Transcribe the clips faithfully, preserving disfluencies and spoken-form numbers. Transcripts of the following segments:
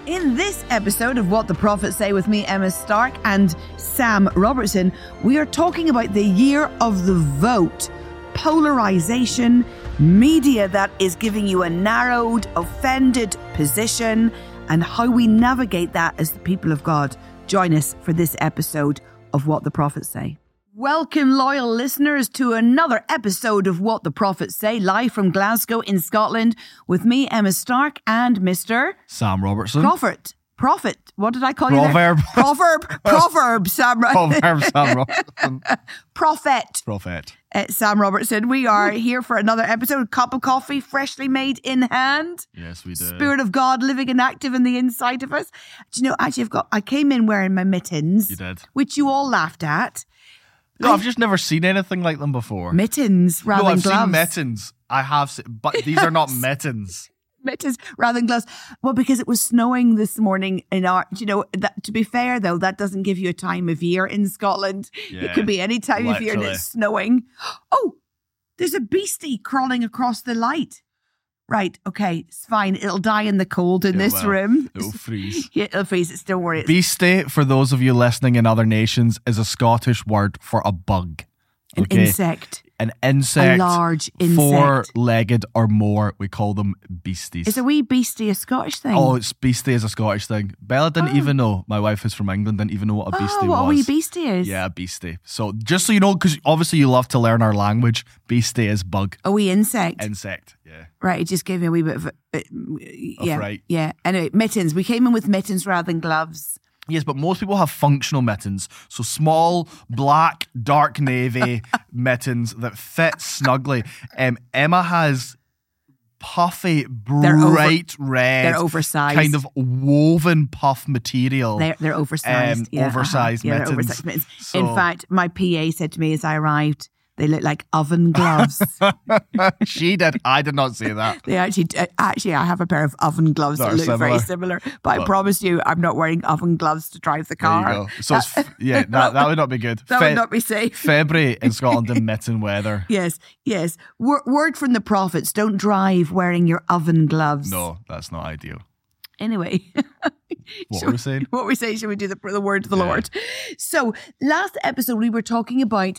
In this episode of What the Prophets Say with me, Emma Stark, and Sam Robertson, we are talking about the year of the vote, polarization, media that is giving you a narrowed, offended position, and how we navigate that as the people of God. Join us for this episode of What the Prophets Say. Welcome, loyal listeners, to another episode of What the Prophets Say, live from Glasgow in Scotland, with me, Emma Stark, and Mister Sam Robertson. Prophet. Prophet. What did I call Proverb. you there? Proverb. Proverb. Sam. Proverb. Sam Robertson. Prophet. Prophet. Uh, Sam Robertson. We are here for another episode. Cup of coffee, freshly made in hand. Yes, we do. Spirit of God living and active in the inside of us. Do you know? Actually, I've got. I came in wearing my mittens. You did. Which you all laughed at. No, I've just never seen anything like them before. Mittens rather no, than I've gloves. seen mittens. I have, seen, but these are not mittens. Mittens rather than gloves. Well, because it was snowing this morning in our, you know, that, to be fair though, that doesn't give you a time of year in Scotland. Yeah, it could be any time of year and literally. it's snowing. Oh, there's a beastie crawling across the light. Right, okay, it's fine. It'll die in the cold in It this will. room. It'll freeze. Yeah, it'll freeze. It's don't worry. It's Beastie, for those of you listening in other nations, is a Scottish word for a bug. an Okay? insect. An insect. A large insect. Four-legged or more. We call them beasties. Is a wee beastie a Scottish thing? Oh, it's beastie is a Scottish thing. Bella didn't Oh. even know. My wife is from England, didn't even know what a beastie oh, what was. a wee beastie is. Yeah, beastie. So just so you know, because obviously you love to learn our language, beastie is bug. A wee insect. Insect, yeah. Right, it just gave me a wee bit of, a, uh, yeah, fright. yeah. Anyway, mittens. We came in with mittens rather than gloves. Yes, but most people have functional mittens. So small, black, dark navy mittens that fit snugly. Um, Emma has puffy, They're over- bright red, They're oversized. kind of woven puff material. They're, they're oversized. Um, yeah, oversized uh-huh. Yeah, they're mittens. oversized mittens. So- In fact, my P A said to me as I arrived, they look like oven gloves. She did. I did not say that. They actually, uh, actually, I have a pair of oven gloves That that, are look very similar. similar. But I But- promise you, I'm not wearing oven gloves to drive the There car. you go. So it's, f- yeah, that, that would not be good. That Fe- would not be safe. February in Scotland in mitten weather. Yes, yes. Word, word from the prophets: don't drive wearing your oven gloves. No, that's not ideal. Anyway, What Shall were we saying? What we say? Should we do the the word of the Yeah. Lord? So last episode we were talking about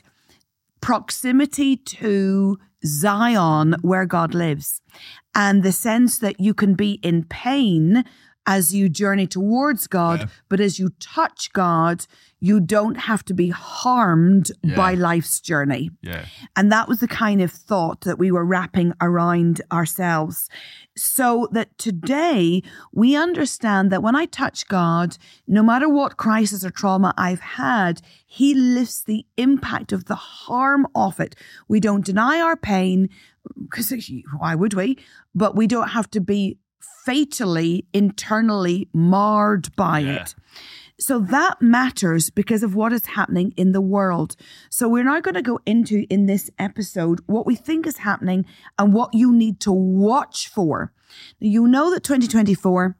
proximity to Zion, where God lives, and the sense that you can be in pain as you journey towards God, Yeah. but as you touch God, you don't have to be harmed Yeah. by life's journey. Yeah. And that was the kind of thought that we were wrapping around ourselves. So that today we understand that when I touch God, no matter what crisis or trauma I've had, He lifts the impact of the harm of it. We don't deny our pain, because why would we? But we don't have to be fatally, internally marred by Yeah. it. So that matters because of what is happening in the world. So we're now going to go into, in this episode, what we think is happening and what you need to watch for. Now, you know that twenty twenty-four,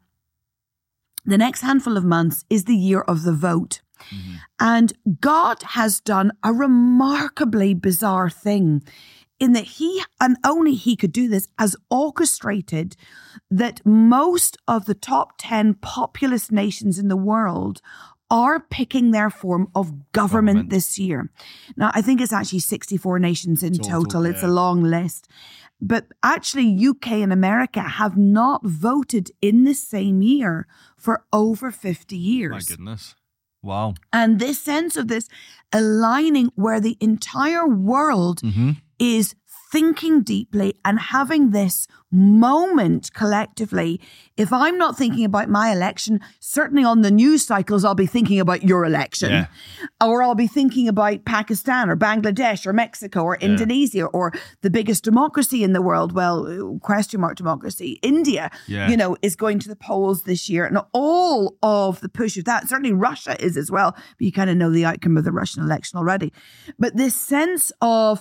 the next handful of months, is the year of the vote. Mm-hmm. And God has done a remarkably bizarre thing in that He, and only He could do this, has orchestrated that most of the top ten populous nations in the world are picking their form of government, Government. this year. Now, I think it's actually sixty-four nations in total. Total, It's a yeah. long list. But actually, U K and America have not voted in the same year for over fifty years. My goodness. Wow. And this sense of this aligning where the entire world Mm-hmm. is thinking deeply and having this moment collectively. If I'm not thinking about my election, certainly on the news cycles, I'll be thinking about your election. Yeah. Or I'll be thinking about Pakistan or Bangladesh or Mexico or Indonesia or the biggest democracy in the world. Well, question mark democracy. India, Yeah. you know, is going to the polls this year. And all of the push of that, certainly Russia is as well. But you kind of know the outcome of the Russian election already. But this sense of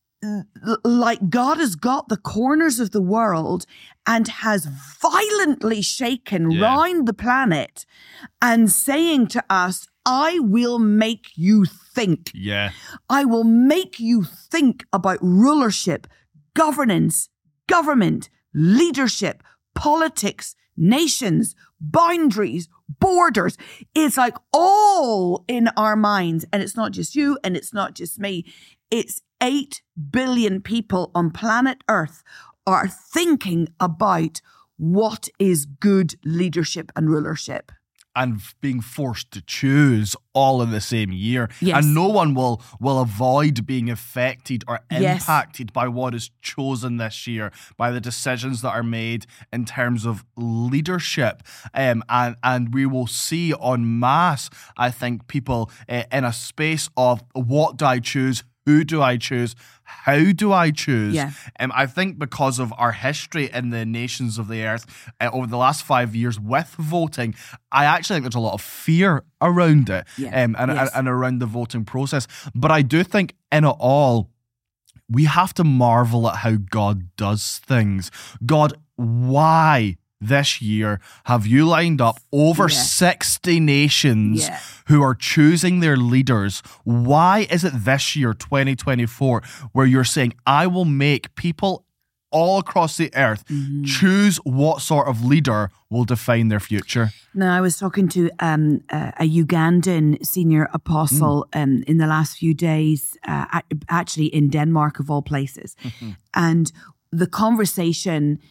like God has got the corners of the world and has violently shaken Yeah. round the planet and saying to us, I will make you think. Yeah. I will make you think about rulership, governance, government, leadership, politics, nations, boundaries, borders. It's like all in our minds. And it's not just you and it's not just me. It's eight billion people on planet Earth are thinking about what is good leadership and rulership. And being forced to choose all in the same year. Yes. And no one will will avoid being affected or Yes. impacted by what is chosen this year, by the decisions that are made in terms of leadership. Um, and, and we will see en masse, I think, people uh, in a space of what do I choose? Who do I choose? How do I choose? Yeah. Um, I think because of our history in the nations of the earth uh, over the last five years with voting, I actually think there's a lot of fear around it Yeah. um, and, Yes. and, and around the voting process. But I do think in it all, we have to marvel at how God does things. God, why this year have you lined up over Yeah. sixty nations Yeah. who are choosing their leaders? Why is it this year, twenty twenty-four, where you're saying, I will make people all across the earth Mm-hmm. choose what sort of leader will define their future? Now, I was talking to um, a, a Ugandan senior apostle Mm. um, in the last few days, uh, ac- actually in Denmark of all places. Mm-hmm. And the conversation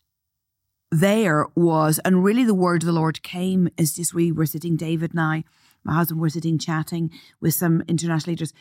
there was, and really the word of the Lord came as just we were sitting, David and I, my husband, were sitting chatting with some international leaders.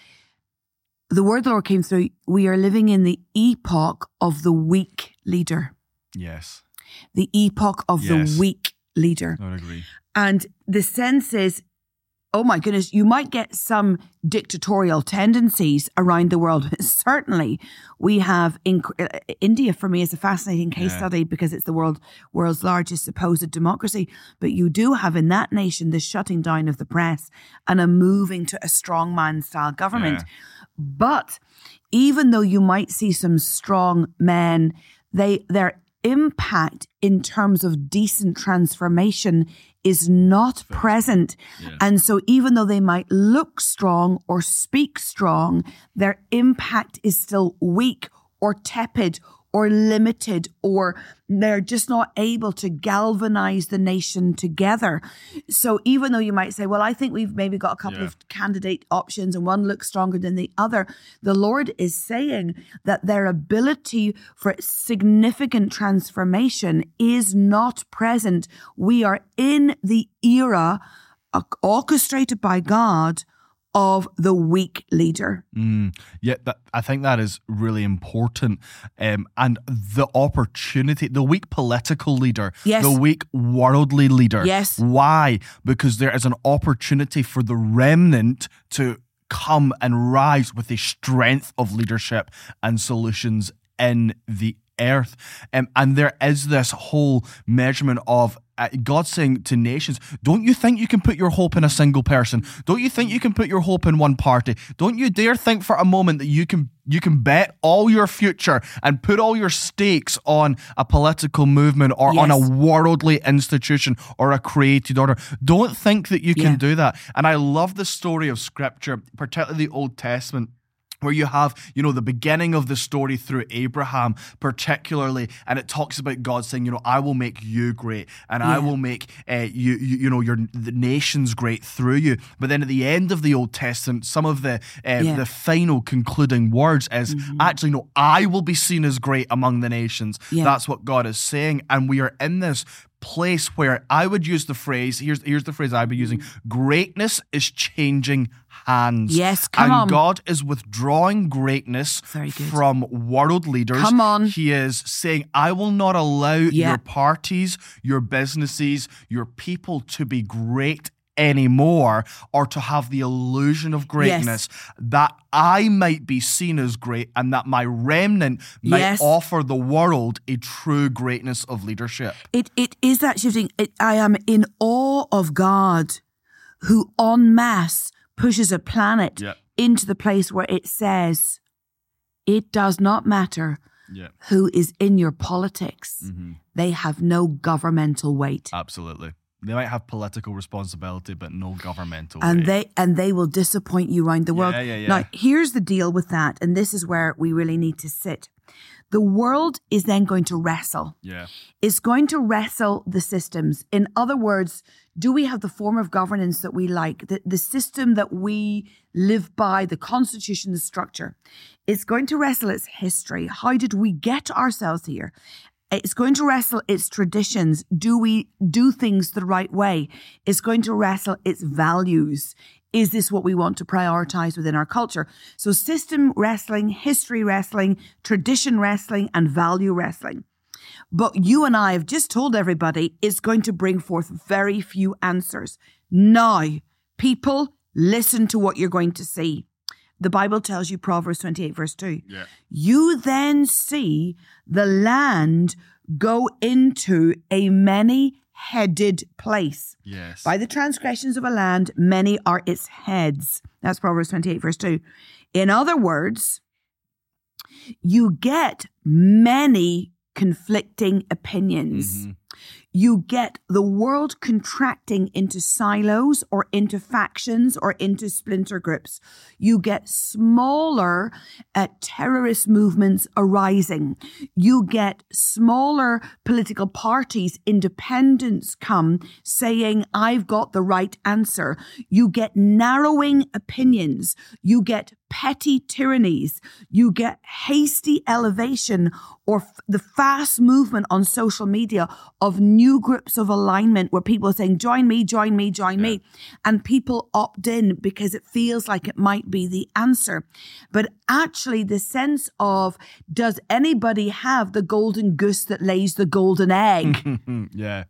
The word of the Lord came through, we are living in the epoch of the weak leader. Yes, The epoch of Yes. the weak leader. I would agree. And the sense is, oh my goodness, you might get some dictatorial tendencies around the world. Certainly, we have in, uh, India, for me, is a fascinating case Yeah. study because it's the world world's largest supposed democracy. But you do have in that nation the shutting down of the press and a moving to a strongman style government. Yeah. But even though you might see some strong men, they their impact in terms of decent transformation is not present. Yeah. And so even though they might look strong or speak strong, their impact is still weak or tepid or limited, or they're just not able to galvanize the nation together. So even though you might say, well, I think we've maybe got a couple Yeah. of candidate options and one looks stronger than the other, the Lord is saying that their ability for significant transformation is not present. We are in the era uh, orchestrated by God of the weak leader. Mm, yeah, that, I think that is really important. Um, and the opportunity, the weak political leader, Yes. the weak worldly leader. Yes. Why? Because there is an opportunity for the remnant to come and rise with the strength of leadership and solutions in the earth. Um, and there is this whole measurement of uh, God saying to nations, don't you think you can put your hope in a single person? Don't you think you can put your hope in one party? Don't you dare think for a moment that you can you can bet all your future and put all your stakes on a political movement or on a Yes. worldly institution or a created order. Don't think that you can Yeah. do that. And I love the story of Scripture, particularly the Old Testament, where you have, you know, the beginning of the story through Abraham particularly, and it talks about God saying, you know, I will make you great, and I Yeah. will make, uh, you, you, you know, your the nations great through you. But then at the end of the Old Testament, some of the uh, Yeah. the final concluding words is actually, no, I will be seen as great among the nations. Yeah. That's what God is saying, and we are in this place where I would use the phrase, here's here's the phrase I've been using, greatness is changing hands. Yes, come and on. God is withdrawing greatness Very good. from world leaders. Come on. He is saying, I will not allow Yeah. your parties, your businesses, your people to be great anymore, or to have the illusion of greatness, that I might be seen as great and that my remnant might Yes. offer the world a true greatness of leadership. It it is that shifting. It, I am in awe of God, who en masse pushes a planet Yeah. into the place where it says, it does not matter Yeah, who is in your politics. Mm-hmm. They have no governmental weight. absolutely. They might have political responsibility, but no governmental And weight. they and they will disappoint you around the world. Yeah, yeah, yeah. Now, here's the deal with that, and this is where we really need to sit. The world is then going to wrestle. Yeah. It's going to wrestle the systems. In other words, do we have the form of governance that we like? The, the system that we live by, the constitution, the structure. It's going to wrestle its history. How did we get ourselves here? It's going to wrestle its traditions. Do we do things the right way? It's going to wrestle its values. Is this what we want to prioritize within our culture? So system wrestling, history wrestling, tradition wrestling, and value wrestling. But you and I have just told everybody it's going to bring forth very few answers. Now, people, listen to what you're going to see. The Bible tells you, Proverbs twenty-eight, verse two. Yeah. You then see the land go into a many-headed place. Yes. By the transgressions of a land, many are its heads. That's Proverbs twenty-eight, verse two. In other words, you get many conflicting opinions. Mm-hmm. You get the world contracting into silos or into factions or into splinter groups. You get smaller uh, terrorist movements arising. You get smaller political parties, independents come saying, I've got the right answer. You get narrowing opinions. You get petty tyrannies. You get hasty elevation or f- the fast movement on social media of new groups of alignment where people are saying, join me, join me, join yeah. me. And people opt in because it feels like it might be the answer. But actually the sense of, does anybody have the golden goose that lays the golden egg? yeah.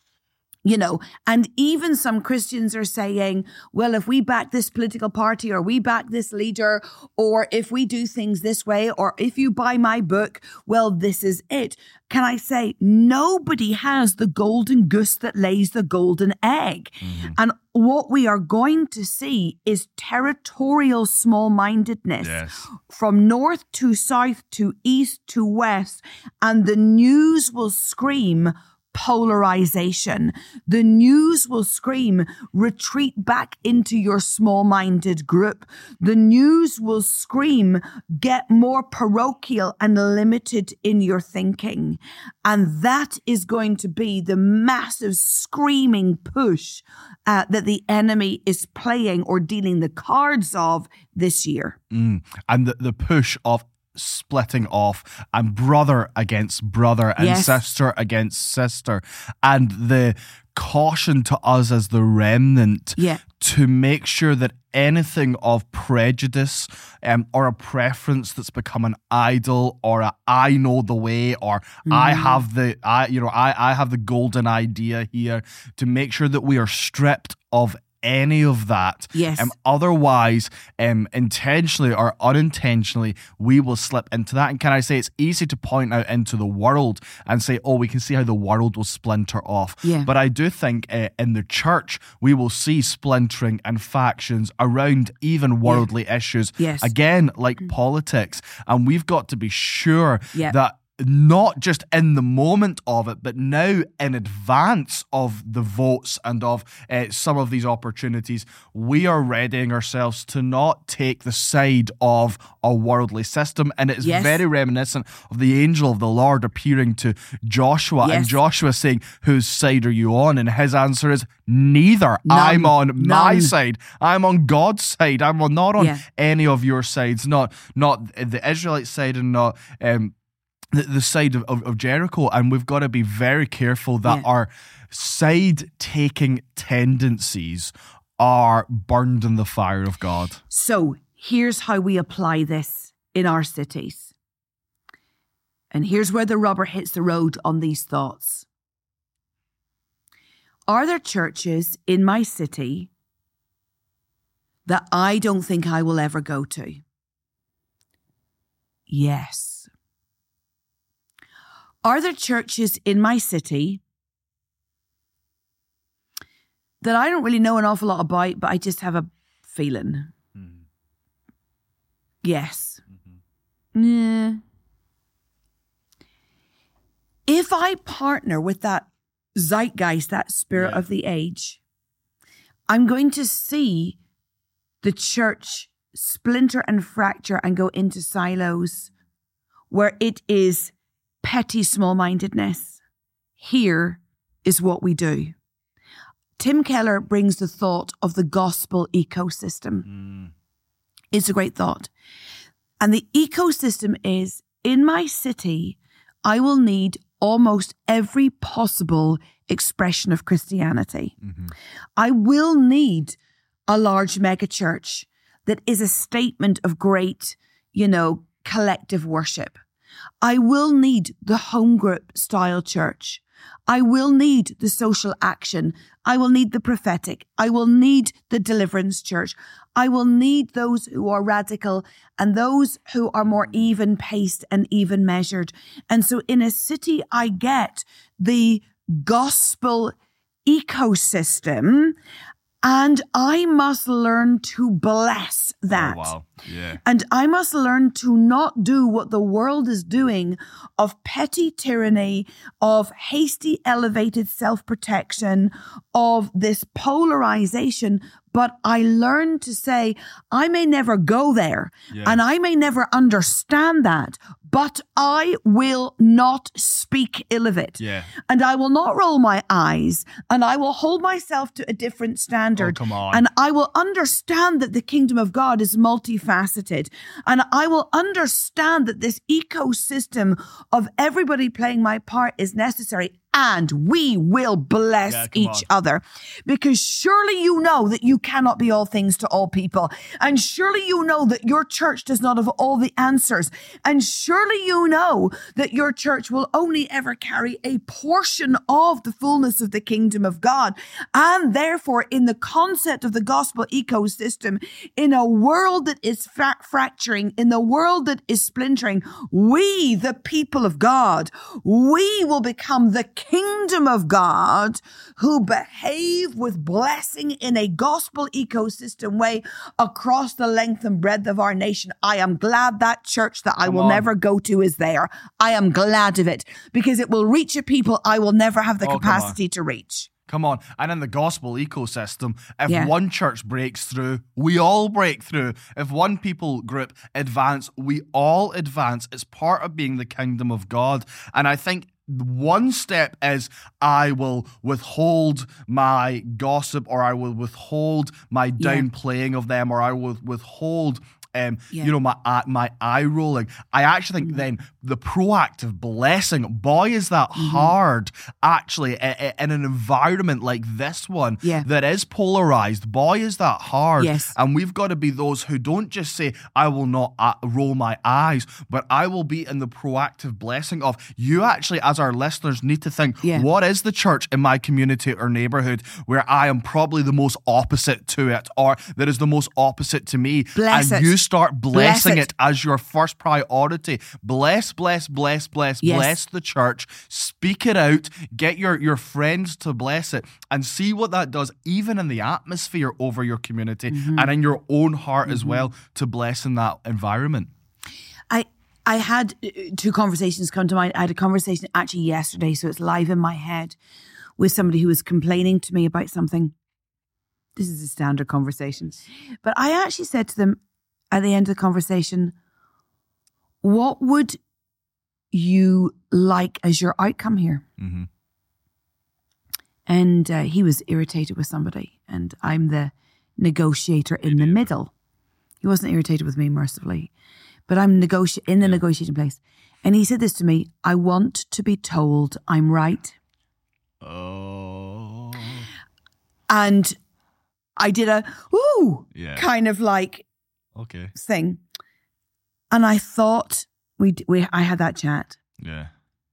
You know, and even some Christians are saying, well, if we back this political party or we back this leader, or if we do things this way, or if you buy my book, well, this is it. Can I say, nobody has the golden goose that lays the golden egg. Mm-hmm. And what we are going to see is territorial small-mindedness yes. from north to south to east to west. And the news will scream polarization. The news will scream, retreat back into your small-minded group. The news will scream, get more parochial and limited in your thinking. And that is going to be the massive screaming push uh, that the enemy is playing or dealing the cards of this year. Mm. And the, the push of splitting off and brother against brother and yes. sister against sister, and the caution to us as the remnant yeah. to make sure that anything of prejudice um, or a preference that's become an idol or a I know the way or mm. I have the I you know I, I have the golden idea here, to make sure that we are stripped of any of that. Yes. Um, otherwise, um, intentionally or unintentionally, we will slip into that. And can I say, it's easy to point out into the world and say, oh, we can see how the world will splinter off. Yeah. But I do think uh, in the church, we will see splintering and factions around even worldly yeah. issues. Yes. Again, like mm. politics. And we've got to be sure yeah. that not just in the moment of it, but now in advance of the votes and of uh, some of these opportunities, we are readying ourselves to not take the side of a worldly system. And it's yes. very reminiscent of the angel of the Lord appearing to Joshua yes. and Joshua saying, whose side are you on? And his answer is, neither. None. I'm on None. my side. I'm on God's side. I'm not on yeah. any of your sides, not, not the Israelite side and not... Um, The, the side of, of, of Jericho, and we've got to be very careful that yeah. our side-taking tendencies are burned in the fire of God. So here's how we apply this in our cities. And here's where the rubber hits the road on these thoughts. Are there churches in my city that I don't think I will ever go to? Yes. Are there churches in my city that I don't really know an awful lot about, but I just have a feeling? Mm-hmm. Yes. Mm-hmm. Yeah. If I partner with that zeitgeist, that spirit yeah. of the age, I'm going to see the church splinter and fracture and go into silos. where it is petty small-mindedness. Here is what we do. Tim Keller brings the thought of the gospel ecosystem. Mm. It's a great thought. And the ecosystem is, in my city, I will need almost every possible expression of Christianity. Mm-hmm. I will need a large megachurch that is a statement of great, you know, collective worship. I will need the home group style church. I will need the social action. I will need the prophetic. I will need the deliverance church. I will need those who are radical and those who are more even paced and even measured. And so in a city, I get the gospel ecosystem, and I must learn to bless that. Oh, wow. Yeah. And I must learn to not do what the world is doing of petty tyranny, of hasty, elevated self-protection, of this polarization. But I learn to say, I may never go there, yeah. and I may never understand that, but I will not speak ill of it. Yeah. And I will not roll my eyes, and I will hold myself to a different standard. Oh, come on. And I will understand that the kingdom of God is multifaceted. And I will understand that this ecosystem of everybody playing my part is necessary. And we will bless yeah, each on. other. Because surely you know that you cannot be all things to all people. And surely you know that your church does not have all the answers. And surely you know that your church will only ever carry a portion of the fullness of the kingdom of God. And therefore, in the concept of the gospel ecosystem, in a world that is fra- fracturing, in the world that is splintering, we, the people of God, we will become the kingdom of God who behave with blessing in a gospel ecosystem way across the length and breadth of our nation. I am glad that church that I Come will on. never go to is there. I am glad of it because it will reach a people I will never have the Oh, capacity to reach. Come on. And in the gospel ecosystem, if Yeah. one church breaks through, we all break through. If one people group advance, we all advance. It's part of being the kingdom of God. And I think one step is I will withhold my gossip, or I will withhold my downplaying of them, or I will withhold Um, Yeah. you know, my uh, my eye rolling. I actually think mm-hmm. then the proactive blessing, boy, is that mm-hmm. hard, actually, in, in an environment like this one yeah. that is polarized. Boy, is that hard. Yes. And we've got to be those who don't just say, I will not uh, roll my eyes, but I will be in the proactive blessing of, you actually, as our listeners, need to think, yeah. what is the church in my community or neighborhood where I am probably the most opposite to it, or that is the most opposite to me? Bless and it. you start blessing Bless it. it as your first priority. Bless, bless, bless, bless, yes. bless the church. Speak it out. Get your, your friends to bless it, and see what that does, even in the atmosphere over your community mm-hmm. and in your own heart mm-hmm. as well, to bless in that environment. I I had two conversations come to mind. I had a conversation actually yesterday, so it's live in my head, with somebody who was complaining to me about something. This is a standard conversation. But I actually said to them, at the end of the conversation, what would you like as your outcome here? Mm-hmm. And uh, he was irritated with somebody, and I'm the negotiator in the middle. He wasn't irritated with me, mercifully, but I'm negoti- in the yeah. negotiating place. And he said this to me, I want to be told I'm right. Oh. And I did a, ooh, yeah. kind of like, Okay. thing, and I thought we we I had that chat. Yeah.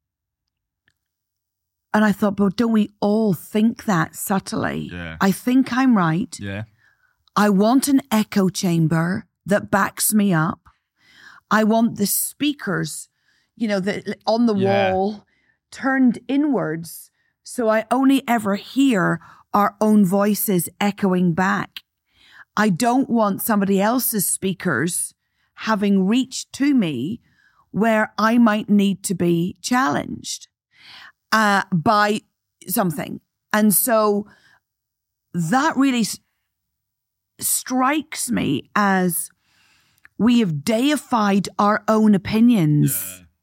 And I thought, but don't we all think that subtly? Yeah. I think I'm right. Yeah. I want an echo chamber that backs me up. I want the speakers, you know, the on the yeah. wall turned inwards, so I only ever hear our own voices echoing back. I don't want somebody else's speakers having reached to me where I might need to be challenged uh, by something. And so that really s- strikes me as we have deified our own opinions. Yeah.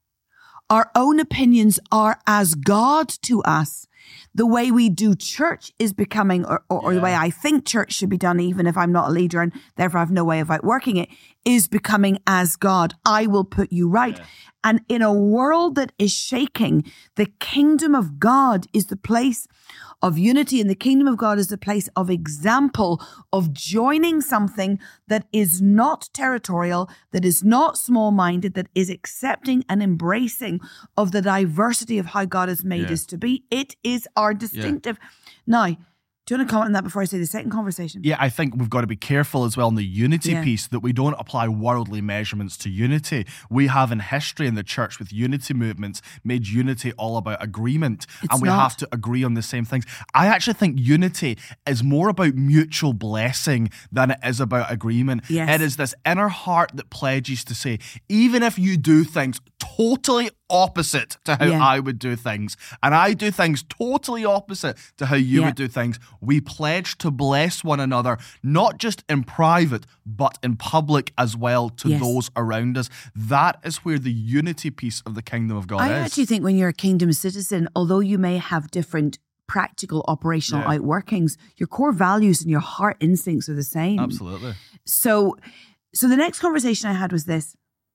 Our own opinions are as God to us. The way we do church is becoming, or, or, or the way I think church should be done, even if I'm not a leader and therefore I have no way of outworking it, is becoming as God. I will put you right. Yeah. And in a world that is shaking, the kingdom of God is the place of unity, and the kingdom of God is the place of example, of joining something that is not territorial, that is not small-minded, that is accepting and embracing of the diversity of how God has made yeah. us to be. It is our distinctive. Yeah. Now, do you want to comment on that before I say the second conversation? Yeah, I think we've got to be careful as well in the unity yeah. piece that we don't apply worldly measurements to unity. We have in history in the church with unity movements made unity all about agreement, it's and we not. have to agree on the same things. I actually think unity is more about mutual blessing than it is about agreement. Yes. It is this inner heart that pledges to say, even if you do things totally opposite to how yeah. I would do things, and I do things totally opposite to how you yeah. would do things, we pledge to bless one another, not just in private, but in public as well to yes. those around us. That is where the unity piece of the kingdom of God I is. I actually think when you're a kingdom citizen, although you may have different practical operational yeah. outworkings, your core values and your heart instincts are the same. Absolutely. So, so the next conversation I had was this.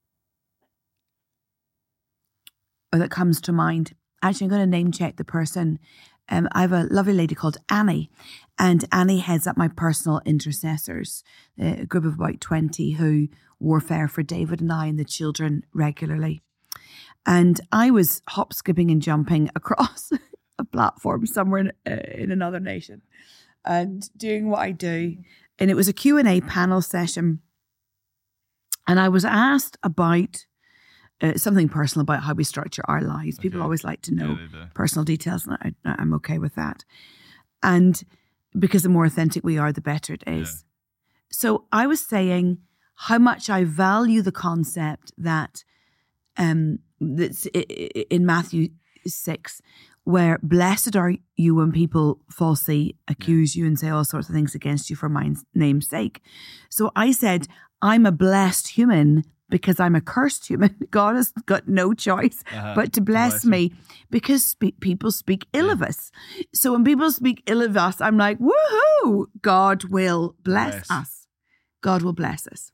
Or that comes to mind. Actually, I'm going to name check the person. Um, I have a lovely lady called Annie, and Annie heads up my personal intercessors, a group of about twenty who warfare for David and I and the children regularly. And I was hop, skipping and jumping across a platform somewhere in, uh, in another nation and doing what I do. And it was a Q and A panel session. And I was asked about Uh, something personal about how we structure our lives. People okay. always like to know yeah, personal details, and I, I'm okay with that. And because the more authentic we are, the better it is. Yeah. So I was saying how much I value the concept that um, that's in Matthew six, where blessed are you when people falsely accuse yeah. you and say all sorts of things against you for my name's sake. So I said, I'm a blessed human because I'm a cursed human. God has got no choice uh-huh. but to bless, bless me because spe- people speak ill yeah. of us. So when people speak ill of us, I'm like, woohoo, God will bless, bless us. God will bless us.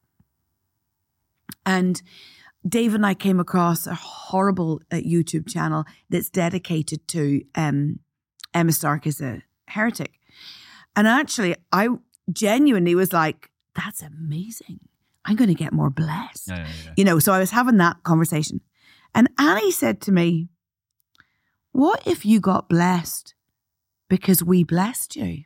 And Dave and I came across a horrible uh, YouTube channel that's dedicated to um, Emma Stark as a heretic. And actually, I genuinely was like, that's amazing. I'm going to get more blessed. Yeah, yeah, yeah. You know, so I was having that conversation. And Annie said to me, what if you got blessed because we blessed you?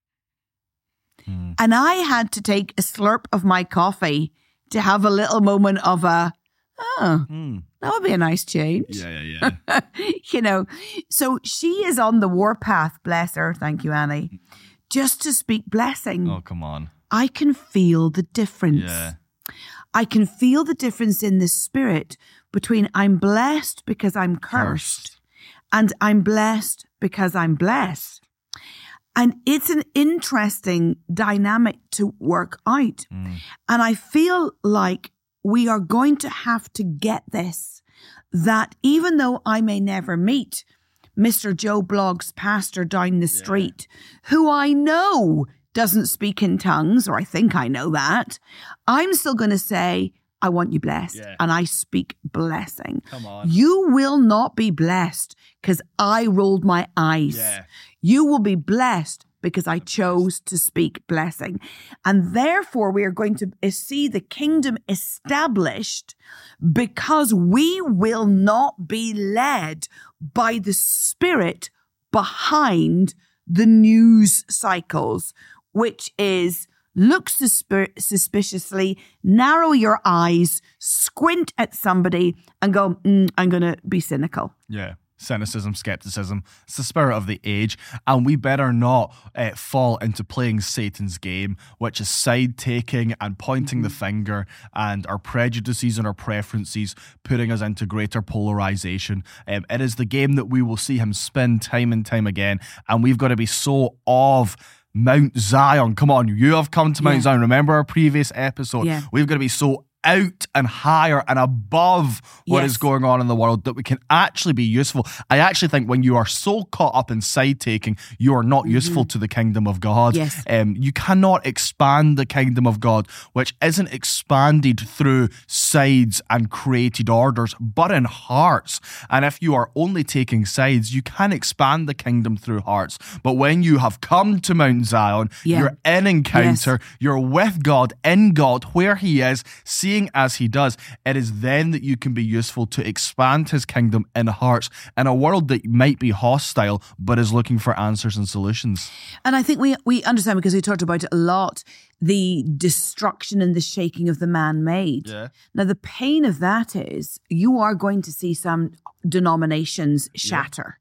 Hmm. And I had to take a slurp of my coffee to have a little moment of a, oh, hmm. that would be a nice change. Yeah, yeah, yeah. You know, so she is on the warpath, bless her, thank you, Annie, just to speak blessing. Oh, come on. I can feel the difference. Yeah. I can feel the difference in the spirit between I'm blessed because I'm cursed, cursed. and I'm blessed because I'm blessed. And it's an interesting dynamic to work out. Mm. And I feel like we are going to have to get this, that even though I may never meet Mister Joe Blogg's pastor down the street, yeah. who I know doesn't speak in tongues, or I think I know that, I'm still going to say, I want you blessed. Yeah. And I speak blessing. Come on. You will not be blessed because I rolled my eyes. Yeah. You will be blessed because I chose to speak blessing. And therefore, we are going to see the kingdom established because we will not be led by the spirit behind the news cycles, which is look susp- suspiciously, narrow your eyes, squint at somebody and go, mm, I'm going to be cynical. Yeah. Cynicism, skepticism. It's the spirit of the age. And we better not uh, fall into playing Satan's game, which is side-taking and pointing mm-hmm. the finger and our prejudices and our preferences, putting us into greater polarization. Um, it is the game that we will see him spin time and time again. And we've got to be so of Mount Zion. Come on, you have come to Mount yeah. Zion. Remember our previous episode? Yeah. We've got to be so out and higher and above what Yes. is going on in the world, that we can actually be useful. I actually think when you are so caught up in side taking, you are not useful to the kingdom of God. Yes. Um, you cannot expand the kingdom of God, which isn't expanded through sides and created orders, but in hearts. And if you are only taking sides, you can expand the kingdom through hearts. But when you have come to Mount Zion, Yeah. you're in encounter, you're with God, in God, where He is, seeing as He does. It is then that you can be useful to expand His kingdom in hearts in a world that might be hostile, but is looking for answers and solutions. And I think we, we understand, because we talked about it a lot, the destruction and the shaking of the man-made. Yeah. Now, the pain of that is you are going to see some denominations shatter.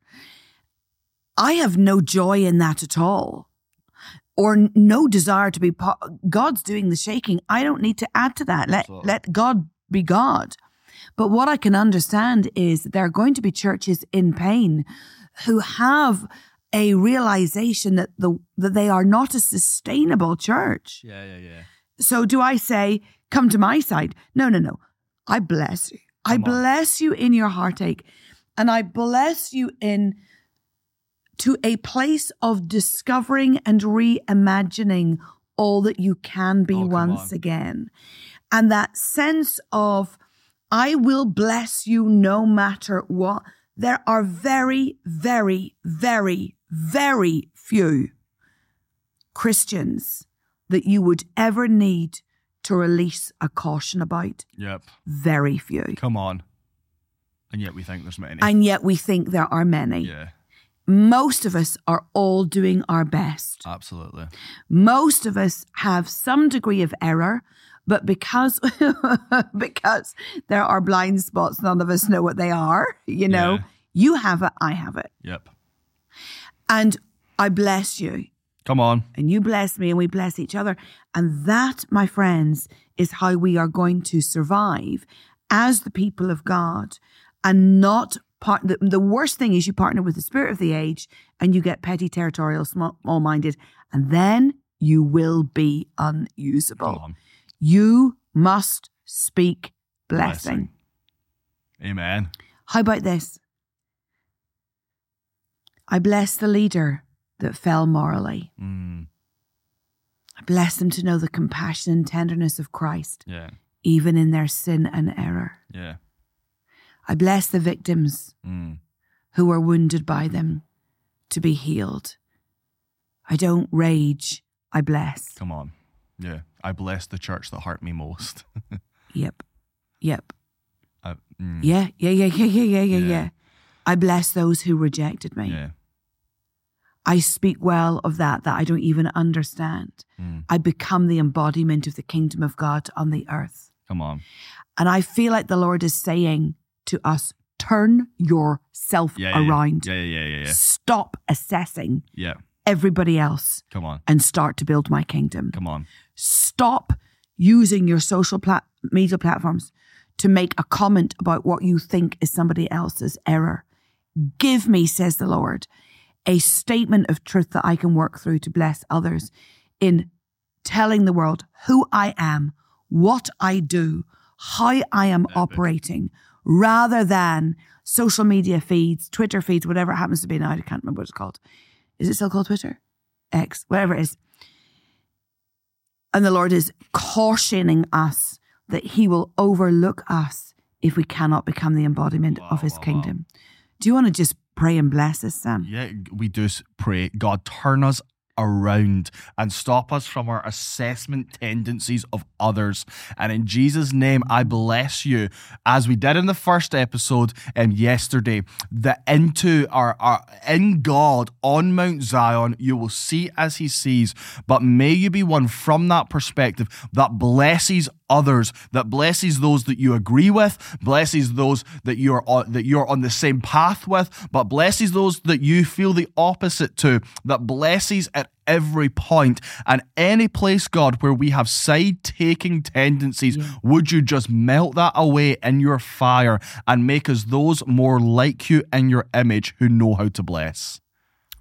I have no joy in that at all, or n- no desire to be part. God's doing the shaking. I don't need to add to that. Let, Absolutely. let God be God. But what I can understand is there are going to be churches in pain who have a realization that the that they are not a sustainable church. Yeah, yeah, yeah. So do I say, come to my side? No, no, no. I bless you. I Come on. bless you in your heartache. And I bless you in to a place of discovering and reimagining all that you can be Oh, come once on. again. And that sense of, I will bless you no matter what. There are very, very, very, very few Christians that you would ever need to release a caution about. Yep. Very few. Come on. And yet we think there's many. And yet we think there are many. yeah, Most of us are all doing our best. absolutely. Most of us have some degree of error, but because because there are blind spots, none of us know what they are. You know, Yeah. you have it, I have it. Yep. And I bless you. Come on. And you bless me and we bless each other. And that, my friends, is how we are going to survive as the people of God, and not part. The, the worst thing is you partner with the spirit of the age and you get petty, territorial, small-minded, and then you will be unusable. Come on. You must speak blessing. Blessing. Amen. How about this? I bless the leader that fell morally. Mm, I bless them to know the compassion and tenderness of Christ, yeah. even in their sin and error. Yeah. I bless the victims Mm, who were wounded by them to be healed. I don't rage, I bless. come on. Yeah. I bless the church that hurt me most. Yep, yep. I, mm, Yeah, yeah, yeah, yeah, yeah, yeah, yeah, Yeah. yeah. I bless those who rejected me. Yeah. I speak well of that, that I don't even understand. Mm, I become the embodiment of the kingdom of God on the earth. come on. And I feel like the Lord is saying to us, turn yourself Yeah, yeah, around. Yeah, yeah, yeah, yeah. Yeah. Stop assessing yeah. everybody else Come on. and start to build my kingdom. Come on. Stop using your social plat- media platforms to make a comment about what you think is somebody else's error. Give me, says the Lord, a statement of truth that I can work through to bless others in telling the world who I am, what I do, how I am operating, rather than social media feeds, Twitter feeds, whatever it happens to be now. I can't remember what it's called. Is it still called Twitter? X, whatever it is. And the Lord is cautioning us that He will overlook us if we cannot become the embodiment Wow, of His wow, kingdom. Do you want to just pray and bless us, Sam? Yeah, we do s- pray. God, turn us around and stop us from our assessment tendencies of others. And in Jesus' name, I bless you, as we did in the first episode um, yesterday, that into our, our in God on Mount Zion, you will see as He sees. But may you be one from that perspective that blesses others, that blesses those that you agree with, blesses those that you're on, that you're on the same path with, but blesses those that you feel the opposite to, that blesses at every point. And any place, God, where we have side-taking tendencies, Yeah. would you just melt that away in your fire and make us those more like you in your image who know how to bless?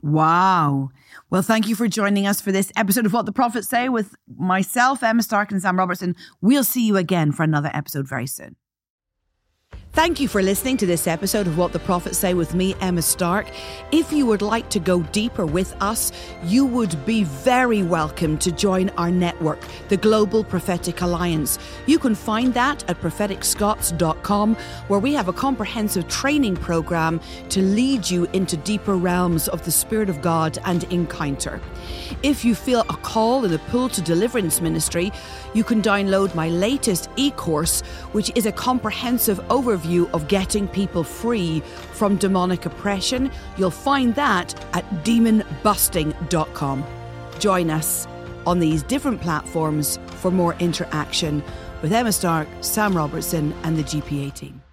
Wow. Well, thank you for joining us for this episode of What the Prophets Say with myself, Emma Stark, and Sam Robertson. We'll see you again for another episode very soon. Thank you for listening to this episode of What the Prophets Say with me, Emma Stark. If you would like to go deeper with us, you would be very welcome to join our network, the Global Prophetic Alliance. You can find that at prophetic scots dot com, where we have a comprehensive training program to lead you into deeper realms of the Spirit of God and encounter. If you feel a call and a pull to deliverance ministry, you can download my latest e-course, which is a comprehensive overview of getting people free from demonic oppression. You'll find that at demon busting dot com. Join us on these different platforms for more interaction with Emma Stark, Sam Robertson, and the G P A team.